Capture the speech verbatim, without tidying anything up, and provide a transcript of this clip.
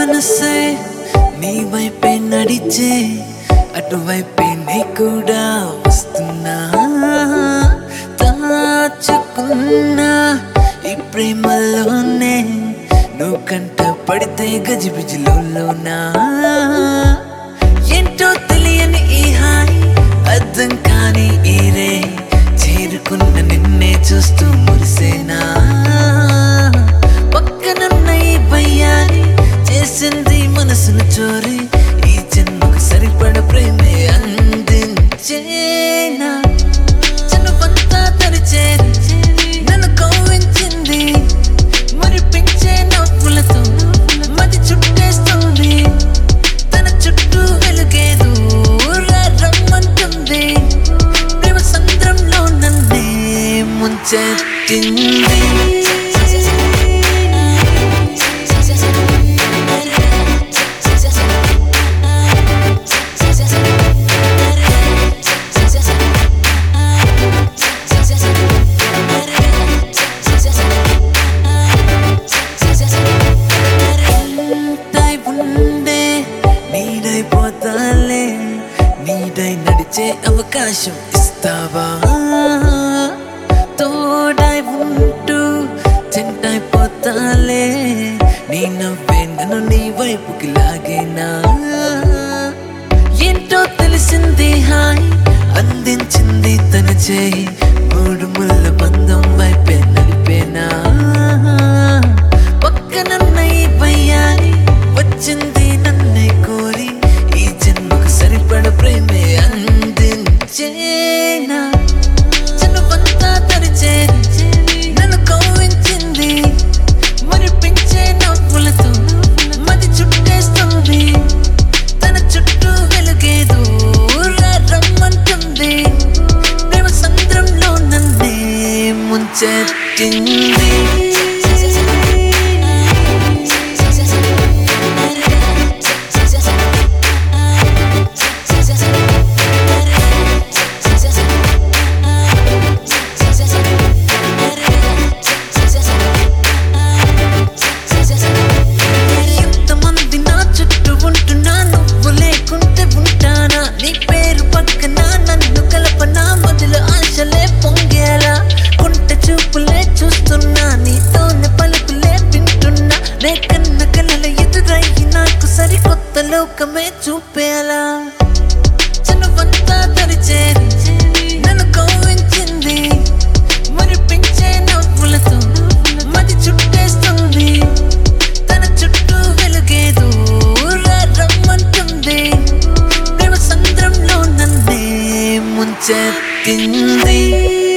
మనసే నీ వైపే నడిచే అటువైపే నీ కూడా వస్తున్నా దాచుకున్నా ఈ ప్రేమలోనే నువ్వు కంట పడితే గజిబిజిలోనా ఏంటో తెలియని ఈ హాయి అర్థం కాని ఈ రే చేరుకున్న నిన్నే చూస్తూ మురిసేనా పక్కనున్న ఈ భయాన్ని చేసింది మనసును చోరి ఈ జన్మకు సరిపడ ప్రేమే అందించేనా చనువంతా తరిచేరి నన్ను కవ్వించింది మురిపించే నవ్వులతో మది చుట్టేస్తుంది తన చుట్టూ వెలుగేదు రమ్మంటుంది ప్రేమ సంద్రంలో నన్నే ముంచెత్తింది నీడైపోతాలే నీడై నడిచే అవకాశం ఇస్తావా తోడై ఉంటూ చెంటైపోతాలే నీ నవ్వే నన్ను నీ వైపుకి లాగేనా ఏంటో తెలిసింది హాయ్ అందించింది తన చేయి మూడు ముళ్ళ బంధం వైపే నడిపేనా పక్కనున్న ఈ భయాన్ని వచ్చింది నన్నే కోరి ఈ జన్మకు సరిపడ ప్రేమే అందించేనా చనువంతా తరిచేరి నన్ను కవ్వించింది మురిపించే నవ్వులతో మది చుట్టేస్తుంది తన చుట్టూ వెలుగేదు రమ్మంటుంది ప్రేమ సంద్రంలో నన్నే ముంచెత్తింది లోకమే చూపేలా చనువంతా తరిచేరి నన్ను కవ్వించింది మురిపించే నవ్వులతో మది చుట్టేస్తుంది తన చుట్టూ వెలుగేదు రమ్మంటుంది ప్రేమ సంద్రంలో నన్నే ముంచెత్తింది.